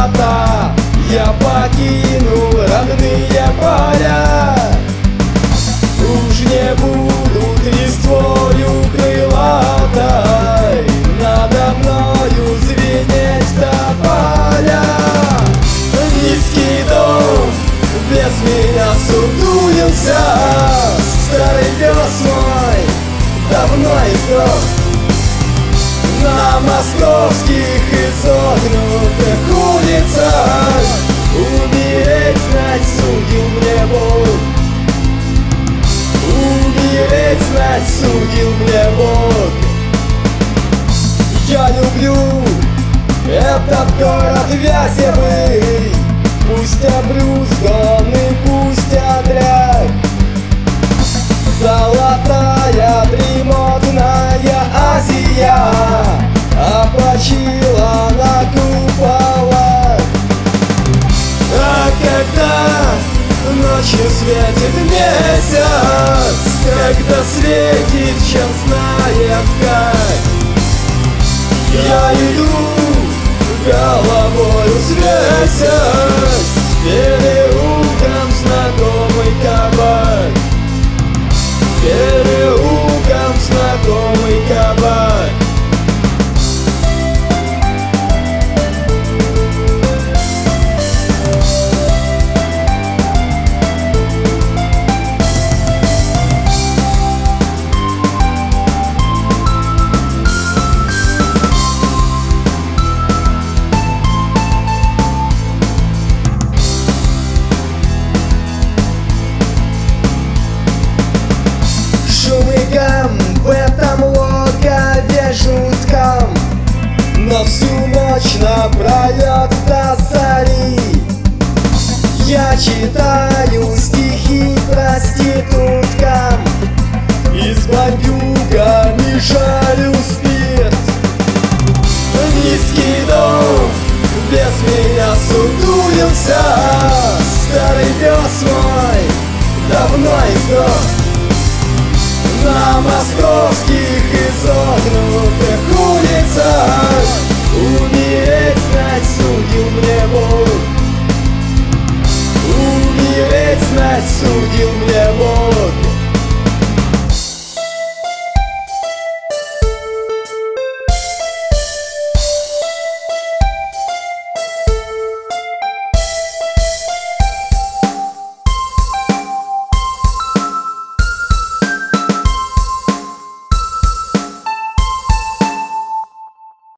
брата, я покинул родные поля. Уж не будут листвою крылатой надо мною звенеть тополя. Низкий дом без меня сутулился, старый пес мой давно издох. На московских изогнутых улицах умереть знать судил мне Бог. Умереть знать судил мне Бог. Я люблю этот город Вяземый, пусть обрюзган и пусть отряд. Золотая дремотная Азия опочила на куполах. А когда ночью светит месяц, когда светит, чем знает как, я иду головою свесясь переулком знакомый кабак. Переулком знакомый кабак. В этом логове жутком, но всю ночь напролет до зари я читаю стихи проституткам и с бандюгами жарю спирт. Низкий дом без меня сутулился, старый пес мой давно издох. На московских изогнутых улицах умереть знать судил мне Бог. Умереть знать судил